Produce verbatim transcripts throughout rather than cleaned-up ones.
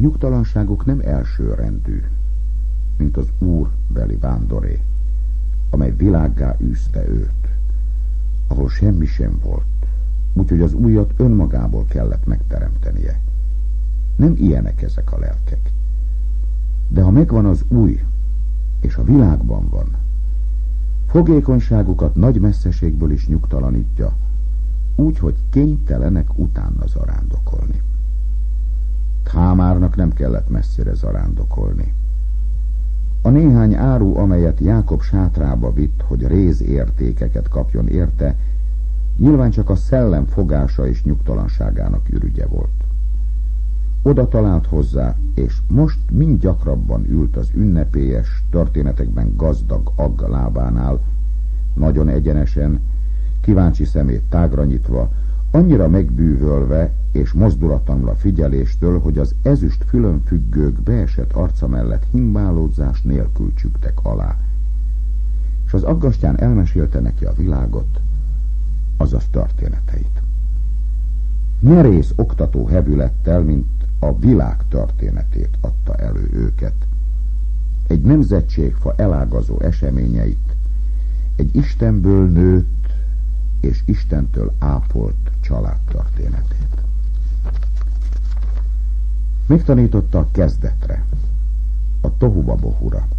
nyugtalanságuk nem elsőrendű, mint az úrbeli vándoré, amely világgá űzte őt, ahol semmi sem volt, úgyhogy az újat önmagából kellett megteremtenie. Nem ilyenek ezek a lelkek. De ha megvan az új, és a világban van, fogékonyságukat nagy messzeségből is nyugtalanítja, úgy, hogy kénytelenek utána zarándokolni. Támárnak nem kellett messzire zarándokolni. A néhány áru, amelyet Jákob sátrába vitt, hogy rézértékeket kapjon érte, nyilván csak a szellem fogása és nyugtalanságának ürügye volt. Oda talált hozzá, és most mind gyakrabban ült az ünnepélyes, történetekben gazdag agg lábánál, nagyon egyenesen, kíváncsi szemét tágra nyitva, annyira megbűvölve és mozdulatlanul a figyeléstől, hogy az ezüst fülönfüggők beesett arca mellett himbálódzás nélkül csügtek alá. És az aggastyán elmesélte neki a világot, azaz történeteit. Merész oktató hevülettel, mint a világ történetét adta elő őket. Egy nemzetségfa elágazó eseményeit, egy Istenből nőtt és Istentől ápolt család történetét. Megtanította a kezdetre, a tohuvabohura,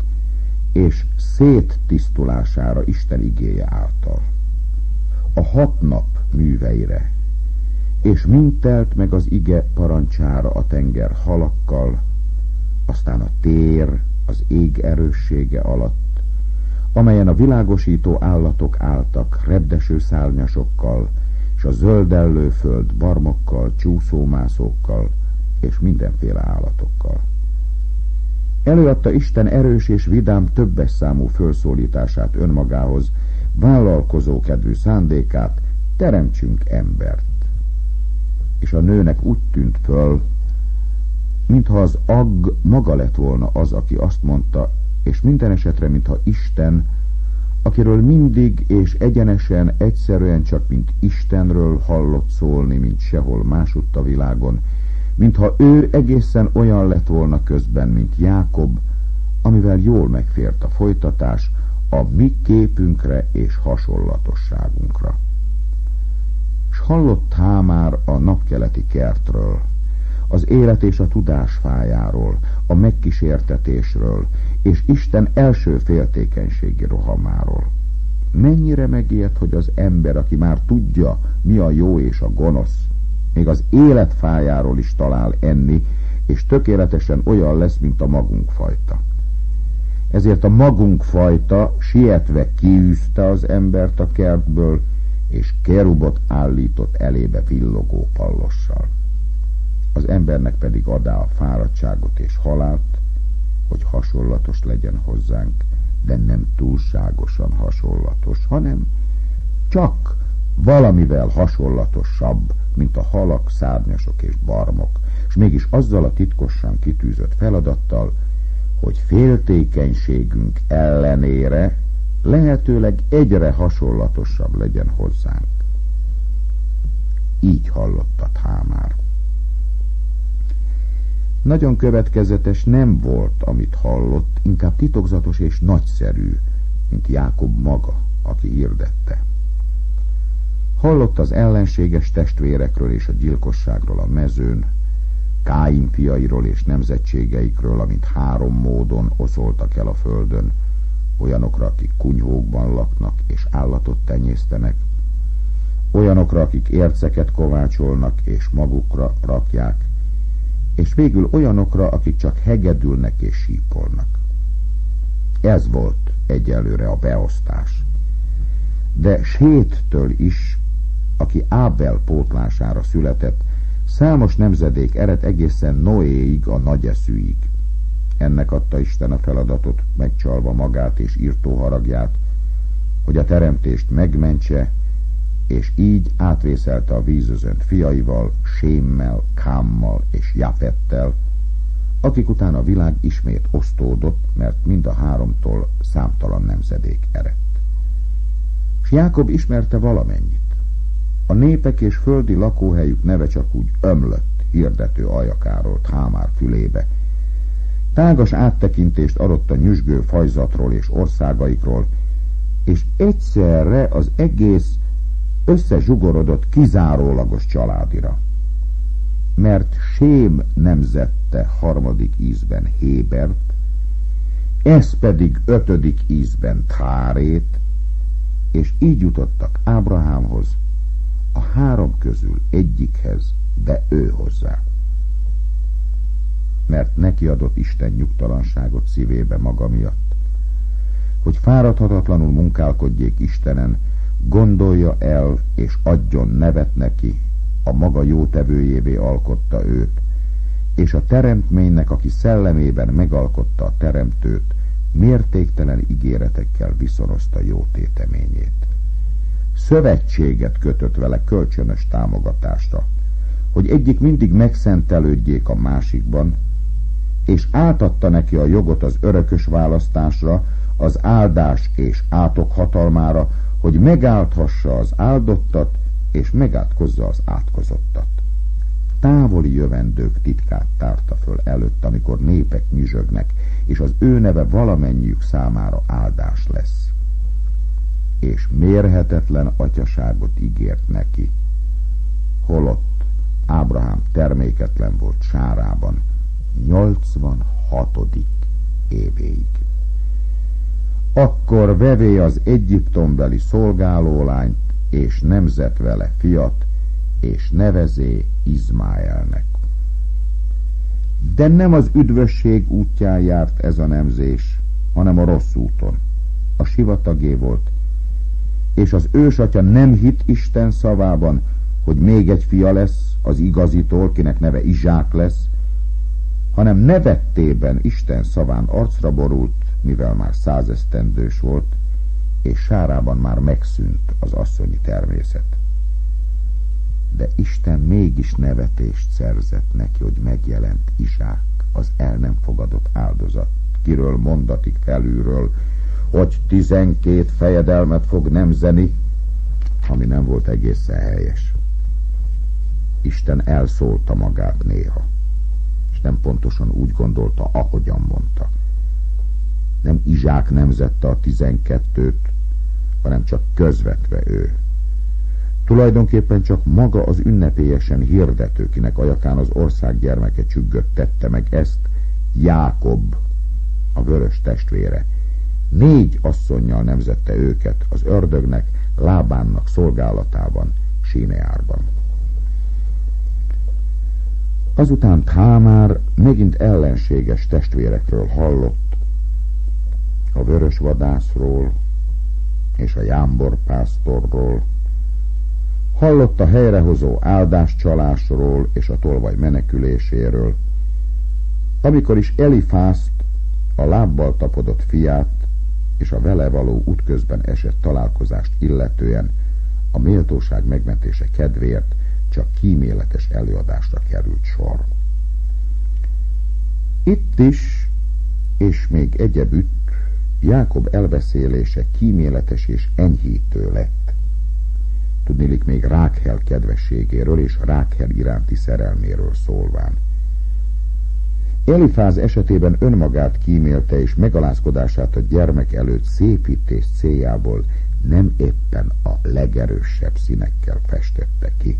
és széttisztulására Isten igéje által, a hat nap műveire, és mind telt meg az ige parancsára a tenger halakkal, aztán a tér az ég erőssége alatt, amelyen a világosító állatok álltak repdeső szárnyasokkal, és a zöldellő föld barmokkal, csúszómászókkal, és mindenféle állatokkal. Előadta Isten erős és vidám többes számú fölszólítását önmagához, vállalkozókedvű szándékát, teremtsünk embert. És a nőnek úgy tűnt föl, mintha az agg maga lett volna az, aki azt mondta, és minden esetre, mintha Isten, akiről mindig és egyenesen, egyszerűen csak mint Istenről hallott szólni, mint sehol másutt a világon, mintha ő egészen olyan lett volna közben, mint Jákob, amivel jól megfért a folytatás a mi képünkre és hasonlatosságunkra. S hallott Támár a napkeleti kertről, az élet és a tudás fájáról, a megkísértetésről, és Isten első féltékenységi rohamáról. Mennyire megijed, hogy az ember, aki már tudja, mi a jó és a gonosz, még az élet fájáról is talál enni, és tökéletesen olyan lesz, mint a magunk fajta. Ezért a magunk fajta sietve kiűzte az embert a kertből, és kerubot állított elébe villogó pallossal. Az embernek pedig adá a fáradtságot és halált, hogy hasonlatos legyen hozzánk, de nem túlságosan hasonlatos, hanem csak valamivel hasonlatosabb, mint a halak, szárnyasok és barmok, és mégis azzal a titkosan kitűzött feladattal, hogy féltékenységünk ellenére lehetőleg egyre hasonlatosabb legyen hozzánk. Így hallotta Támár. Nagyon következetes nem volt, amit hallott, inkább titokzatos és nagyszerű, mint Jákob maga, aki hirdette. Hallott az ellenséges testvérekről és a gyilkosságról a mezőn, Káin fiairól és nemzetségeikről, amint három módon oszoltak el a földön, olyanokra, akik kunyhókban laknak és állatot tenyésztenek, olyanokra, akik érceket kovácsolnak és magukra rakják, és végül olyanokra, akik csak hegedülnek és sípolnak. Ez volt egyelőre a beosztás. De Séttől is, aki Ábel pótlására született, számos nemzedék ered egészen Noéig, a nagyeszűig. Ennek adta Isten a feladatot, megcsalva magát és írtó haragját, hogy a teremtést megmentse, és így átvészelte a vízözönt fiaival, Sémmel, Kámmal és Jafettel, akik után a világ ismét osztódott, mert mind a háromtól számtalan nemzedék eredt. S Jákob ismerte valamennyit. A népek és földi lakóhelyük neve csak úgy ömlött hirdető ajakáról Támár fülébe. Tágas áttekintést adott a nyüzsgő fajzatról és országaikról, és egyszerre az egész összezsugorodott kizárólagos családira. Mert Sém nemzette harmadik ízben Hébert, ez pedig ötödik ízben Thárét, és így jutottak Ábrahámhoz, a három közül egyikhez, de ő hozzá. Mert neki adott Isten nyugtalanságot szívébe maga miatt, hogy fáradhatatlanul munkálkodjék Istenen, gondolja el és adjon nevet neki, a maga jótevőjévé alkotta őt, és a teremtménynek, aki szellemében megalkotta a teremtőt, mértéktelen ígéretekkel viszonozta jó téteményét. Szövetséget kötött vele kölcsönös támogatásra, hogy egyik mindig megszentelődjék a másikban, és átadta neki a jogot az örökös választásra, az áldás és átok hatalmára, hogy megálthassa az áldottat, és megátkozza az átkozottat. Távoli jövendők titkát tárta föl előtt, amikor népek nyüzsögnek, és az ő neve valamennyiük számára áldás lesz. És mérhetetlen atyaságot ígért neki, holott Ábrahám terméketlen volt Sárában nyolcvanhatodik évéig. Akkor vevé az egyiptombeli szolgálólányt, és nemzett vele fiat, és nevezé Izmáelnek. De nem az üdvösség útján járt ez a nemzés, hanem a rossz úton. A sivatagé volt, és az ősatya nem hitt Isten szavában, hogy még egy fia lesz az igazitól, kinek neve Izsák lesz, hanem nevettében Isten szaván arcra borult, mivel már százesztendős volt, és Sárában már megszűnt az asszonyi természet. De Isten mégis nevetést szerzett neki, hogy megjelent Izsák, az el nem fogadott áldozat, kiről mondatik felülről, hogy tizenkét fejedelmet fog nemzeni, ami nem volt egészen helyes. Isten elszólta magát néha, és nem pontosan úgy gondolta, ahogyan mondta. Nem Izsák nemzette a tizenkettőt, hanem csak közvetve ő. Tulajdonképpen csak maga az ünnepélyesen hirdető, kinek ajakán az ország gyermeke csüggött, tette meg ezt, Jákob, a vörös testvére. Négy asszonnyal nemzette őket az ördögnek, Lábánnak szolgálatában, Sineárban. Azután Támár megint ellenséges testvérekről hallott, a vörös vadászról és a jámborpásztorról, hallott a helyrehozó áldáscsalásról és a tolvaj meneküléséről, amikor is Elifászt, a lábbal tapodott fiát és a vele való útközben esett találkozást illetően a méltóság megmentése kedvéért csak kíméletes előadásra került sor. Itt is, és még egyebütt, Jákob elbeszélése kíméletes és enyhítő lett. Tudniillik még Rákhel kedvességéről és Rákhel iránti szerelméről szólván. Elifáz esetében önmagát kímélte, és megalázkodását a gyermek előtt szépítés céljából nem éppen a legerősebb színekkel festette ki.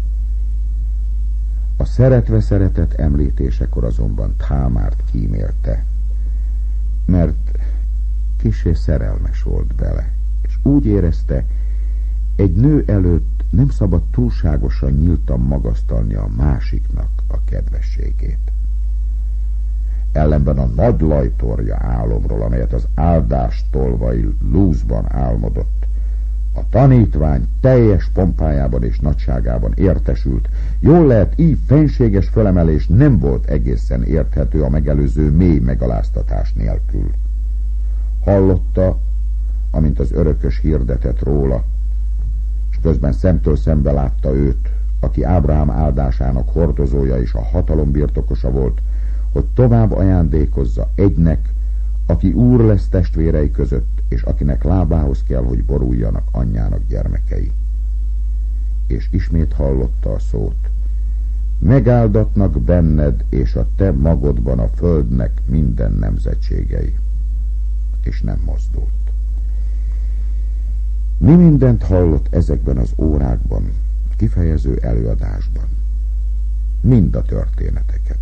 A szeretve szeretett említésekor azonban Támárt kímélte, mert kissé szerelmes volt bele, és úgy érezte, egy nő előtt nem szabad túlságosan nyíltan magasztalni a másiknak a kedvességét. Ellenben a nagy lajtorja álomról, amelyet az áldás tolvai Lúzban álmodott, a tanítvány teljes pompájában és nagyságában értesült. Jól lehet, így fenséges fölemelés nem volt egészen érthető a megelőző mély megaláztatás nélkül. Hallotta, amint az örökös hirdetett róla, és közben szemtől szembe látta őt, aki Ábrahám áldásának hordozója és a hatalom birtokosa volt, hogy tovább ajándékozza egynek, aki úr lesz testvérei között, és akinek lábához kell, hogy boruljanak anyjának gyermekei. És ismét hallotta a szót: Megáldatnak benned és a te magodban a földnek minden nemzetségei. És nem mozdult. Mi mindent hallott ezekben az órákban, kifejező előadásban? Mind a történeteket.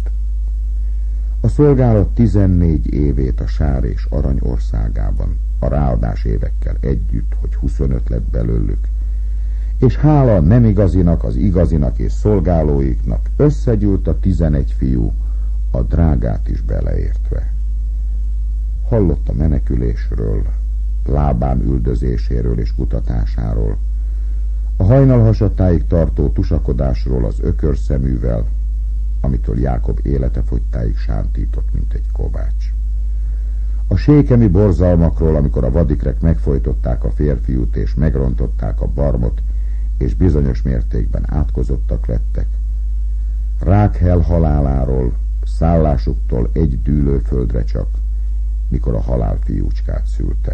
A szolgálat tizennégy évét a sár és arany országában, a ráadás évekkel együtt, hogy huszonöt lett belőlük, és hála nem igazinak, az igazinak és szolgálóiknak összegyűlt a tizenegy fiú, a drágát is beleértve. Hallott a menekülésről, Lábán üldözéséről és kutatásáról, a hajnalhasatáig tartó tusakodásról az ökörszeművel, amitől Jákob élete fogytáig sántított, mint egy kovács. A sékemi borzalmakról, amikor a vadikrek megfojtották a férfiút és megrontották a barmot, és bizonyos mértékben átkozottak lettek. Rákhel haláláról, szállásuktól egy dűlőföldre csak, mikor a halál fiúcskát szülte.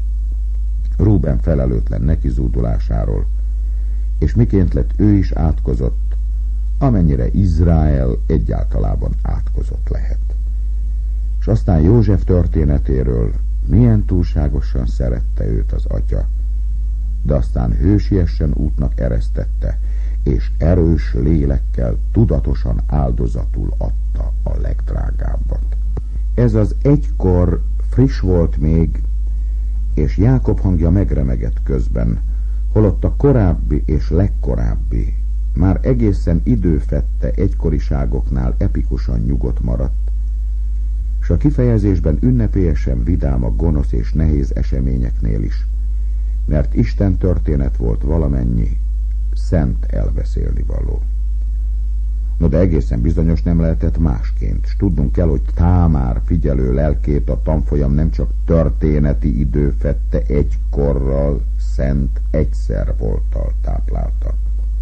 Rúben felelőtlen nekizúdulásáról, és miként lett ő is átkozott, amennyire Izrael egyáltalában átkozott lehet. És aztán József történetéről, milyen túlságosan szerette őt az atya, de aztán hősiesen útnak eresztette, és erős lélekkel tudatosan áldozatul adta a legdrágábbat. Ez az egykor friss volt még, és Jákob hangja megremegett közben, holott a korábbi és legkorábbi, már egészen időfette egykoriságoknál epikusan nyugodt maradt, s a kifejezésben ünnepélyesen vidám a gonosz és nehéz eseményeknél is, mert Isten történet volt valamennyi szent elbeszélnivaló. No, de egészen bizonyos nem lehetett másként, s tudnunk kell, hogy Támár figyelő lelkét a tanfolyam nem csak történeti időfette egykorral, szent egyszer volttal táplálta.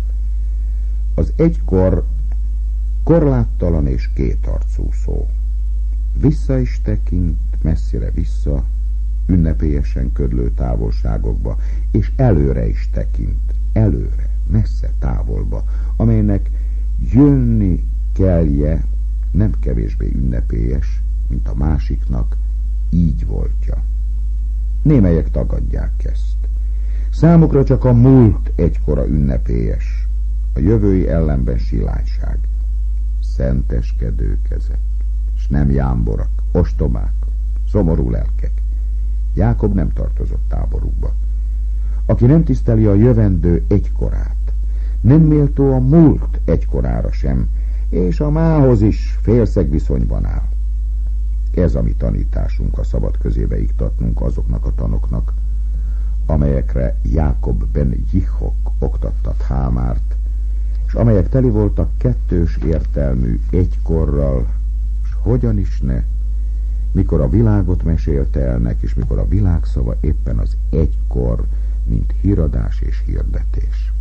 Az egykor korláttalan és kétarcú szó. Vissza is tekint, messzire vissza, ünnepélyesen ködlő távolságokba, és előre is tekint, előre, messze távolba, amelynek jönni kellje nem kevésbé ünnepélyes, mint a másiknak így voltja. Némelyek tagadják ezt. Számukra csak a múlt egykora ünnepélyes, a jövői ellenben silányság. Szenteskedők ezek, s nem jámborak, ostobák, szomorú lelkek. Jákob nem tartozott táborukba. Aki nem tiszteli a jövendő egykorát, nem méltó a múlt egykorára sem, és a mához is félszeg viszonyban áll. Ez a mi tanításunk, a szabad közébe iktatnunk azoknak a tanoknak, amelyekre Jákob ben Jichok oktatta Támárt, és amelyek teli voltak kettős értelmű egykorral, és hogyan is ne, mikor a világot mesélte el neki, és mikor a világszava éppen az egykor, mint híradás és hirdetés.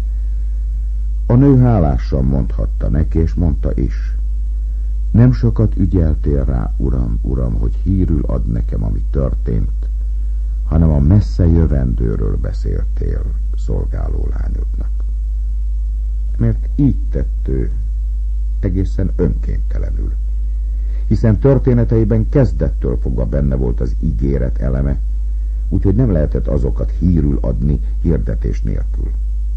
A nő hálásan mondhatta neki, és mondta is: nem sokat ügyeltél rá, uram, uram, hogy hírül ad nekem, ami történt, hanem a messze jövendőről beszéltél szolgáló lányodnak. Mert így tett ő, egészen önkéntelenül, hiszen történeteiben kezdettől fogva benne volt az ígéret eleme, úgyhogy nem lehetett azokat hírül adni hirdetés nélkül.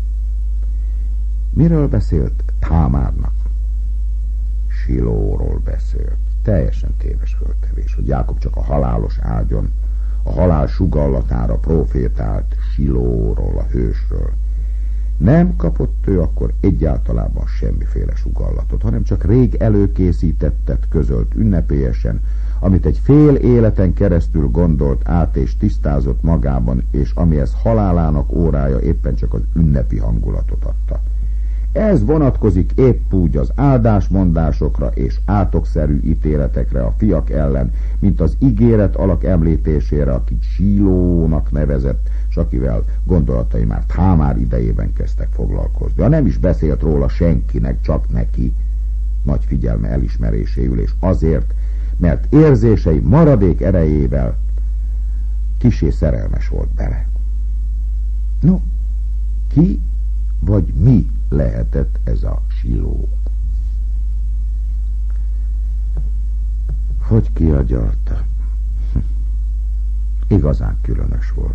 Miről beszélt Támárnak? Silóról beszélt. Teljesen téves föltevés, hogy Jákob csak a halálos ágyon, a halál sugallatára profétált Silóról, a hősről. Nem kapott ő akkor egyáltalában semmiféle sugallatot, hanem csak rég előkészítettet közölt ünnepélyesen, amit egy fél életen keresztül gondolt át és tisztázott magában, és amihez halálának órája éppen csak az ünnepi hangulatot adta. Ez vonatkozik épp úgy az áldásmondásokra és átokszerű ítéletekre a fiak ellen, mint az ígéret alak említésére, akit Sílónak nevezett, s akivel gondolatai már Támár idejében kezdtek foglalkozni. Ha nem is beszélt róla senkinek, csak neki, nagy figyelme elismeréséül, és azért, mert érzései maradék erejével kissé szerelmes volt bele. No, ki vagy mi lehetett ez a Siló? hogy kiagyalta. Igazán különös volt.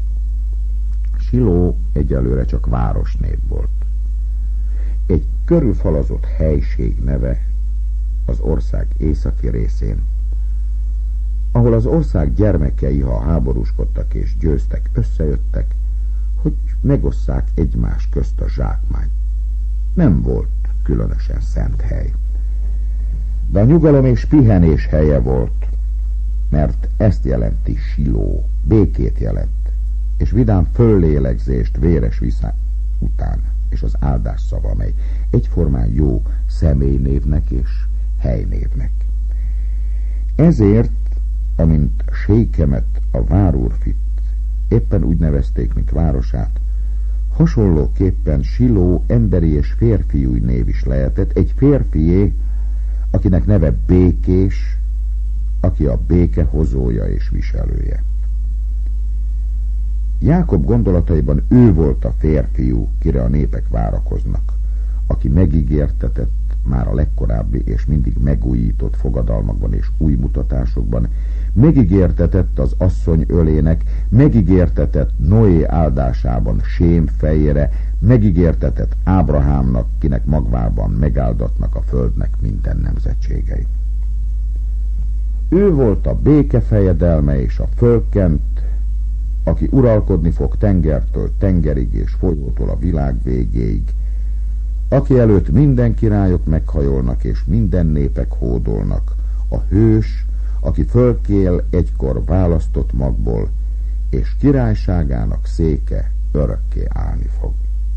Siló egyelőre csak városnép volt. Egy körülfalazott helység neve az ország északi részén, ahol az ország gyermekei, ha háborúskodtak és győztek, összejöttek, hogy megosszák egymás közt a zsákmányt. Nem volt különösen szent hely. De a nyugalom és pihenés helye volt, mert ezt jelenti Siló, békét jelent, és vidám föllélegzést véres viszály után, és az áldás szava, amely egyformán jó személynévnek és helynévnek. Ezért, amint Sékemet, a várúrfit éppen úgy nevezték, mint városát, hasonlóképpen Siló emberi és férfiúj név is lehetett, egy férfié, akinek neve Békés, aki a béke hozója és viselője. Jákob gondolataiban ő volt a férfiú, kire a népek várakoznak, aki megígértetett már a legkorábbi és mindig megújított fogadalmakban és új mutatásokban, megígértetett az asszony ölének, megígértetett Noé áldásában Sém fejére, megígértetett Ábrahámnak, kinek magvában megáldatnak a földnek minden nemzetségei. Ő volt a béke fejedelme és a fölkent, aki uralkodni fog tengertől tengerig és folyótól a világ végéig, aki előtt minden királyok meghajolnak és minden népek hódolnak, a hős, aki fölkél egykor választott magból, és királyságának széke örökké állni fog.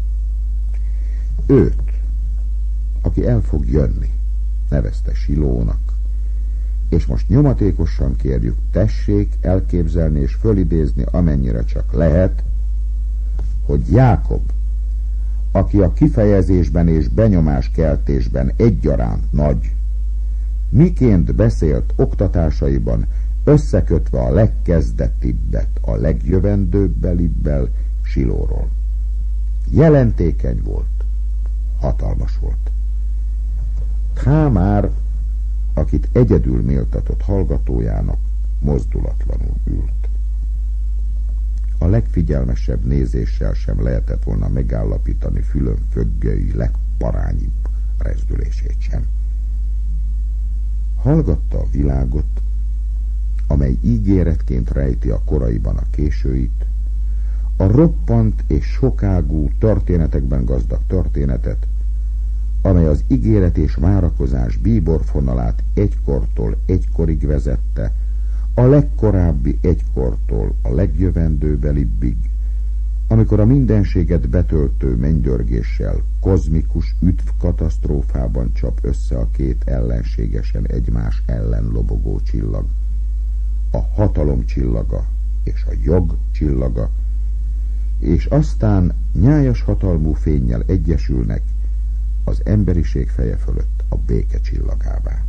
Őt, aki el fog jönni, nevezte Silónak, és most nyomatékosan kérjük, tessék elképzelni és fölidézni, amennyire csak lehet, hogy Jákob, aki a kifejezésben és benyomáskeltésben egyaránt nagy, miként beszélt oktatásaiban, összekötve a legkezdetibbet a legjövendőbbelibbel Silóról. Jelentékeny volt, hatalmas volt. Támár, akit egyedül méltatott hallgatójának, mozdulatlanul ült. A legfigyelmesebb nézéssel sem lehetett volna megállapítani fülön föggöi legparányibb rezdülését sem. Hallgatta a világot, amely ígéretként rejti a koraiban a későit, a roppant és sokágú történetekben gazdag történetet, amely az ígéret és várakozás bíborfonalát egykortól egykorig vezette, a legkorábbi egykortól a legjövendőbelibbig, amikor a mindenséget betöltő mennydörgéssel kozmikus üdv katasztrófában csap össze a két ellenségesen egymás ellen lobogó csillag, a hatalom csillaga és a jog csillaga, és aztán nyájas hatalmú fénnyel egyesülnek az emberiség feje fölött a béke csillagává.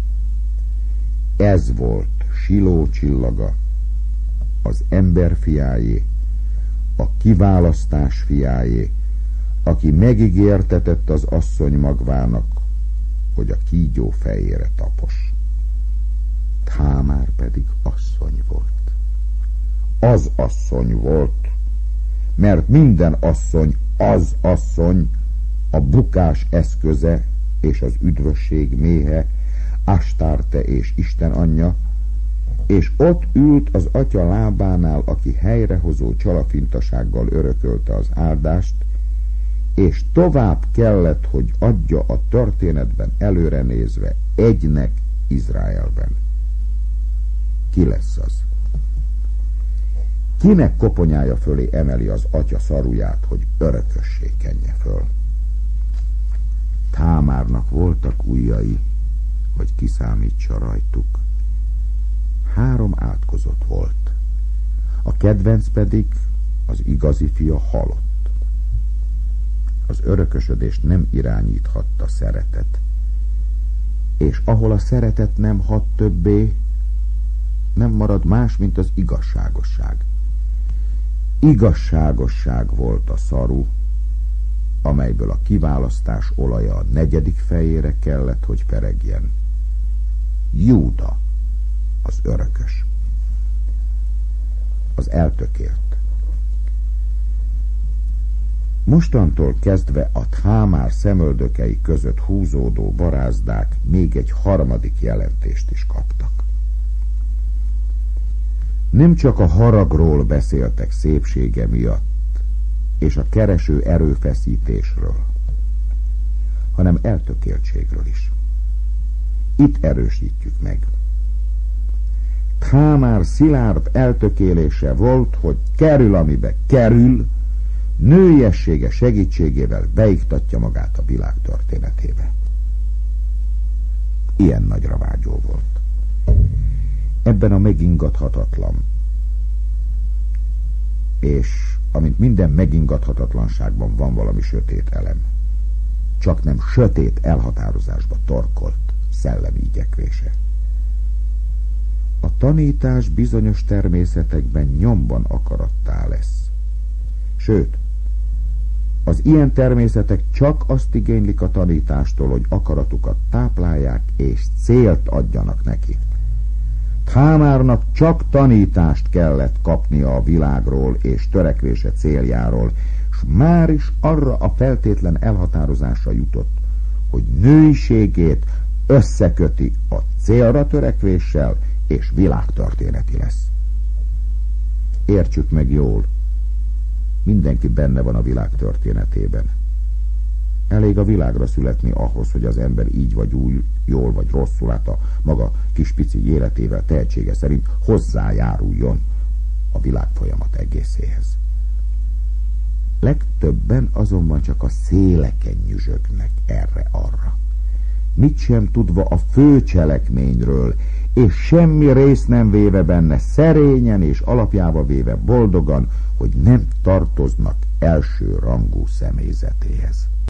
Ez volt Siló csillaga, az ember fiájé, a kiválasztás fiájé, aki megígértetett az asszony magvának, hogy a kígyó fejére tapos. Támár pedig asszony volt. Az asszony volt, mert minden asszony az asszony, a bukás eszköze és az üdvösség méhe, Astarte és Isten anyja, és ott ült az atya lábánál, aki helyrehozó csalafintasággal örökölte az áldást, és tovább kellett, hogy adja a történetben előre nézve egynek Izraelben. Ki lesz az? Kinek koponyája fölé emeli az atya szaruját, hogy örökössé kenje föl? Támárnak voltak ujjai, hogy kiszámítsa rajtuk. Három átkozott volt. A kedvenc pedig, az igazi fia halott. Az örökösödést nem irányíthatta szeretet. És ahol a szeretet nem hat többé, nem marad más, mint az igazságosság. Igazságosság volt a szaru, amelyből a kiválasztás olaja a negyedik fejére kellett, hogy peregjen. Júda az örökös, az eltökélt. Mostantól kezdve a Thámár szemöldökei között húzódó barázdák még egy harmadik jelentést is kaptak. Nem csak a haragról beszéltek szépsége miatt, és a kereső erőfeszítésről, hanem eltökéltségről is. Itt erősítjük meg. Thámár szilárd eltökélése volt, hogy kerül, amibe kerül, nőiessége segítségével beiktatja magát a világ történetébe. Ilyen nagyra vágyó volt. Ebben a megingathatatlan, és amint minden megingathatatlanságban van valami sötét elem, csak nem sötét elhatározásba torkolt szellemi igyekvése. A tanítás bizonyos természetekben nyomban akarattá lesz. Sőt, az ilyen természetek csak azt igénylik a tanítástól, hogy akaratukat táplálják és célt adjanak neki. Thámárnak csak tanítást kellett kapnia a világról és törekvése céljáról, s már is arra a feltétlen elhatározásra jutott, hogy nőiségét összeköti a célra törekvéssel, és világtörténeti lesz. Értsük meg jól, mindenki benne van a világ történetében. Elég a világra születni ahhoz, hogy az ember így vagy úgy, jól vagy rosszul, hát a maga kis pici életével tehetsége szerint hozzájáruljon a világ folyamat egészéhez. Legtöbben azonban csak a széleken nyüzsögnek erre-arra, mit sem tudva a fő cselekményről, és semmi rész nem véve benne, szerényen és alapjába véve boldogan, hogy nem tartoznak első rangú személyzetéhez.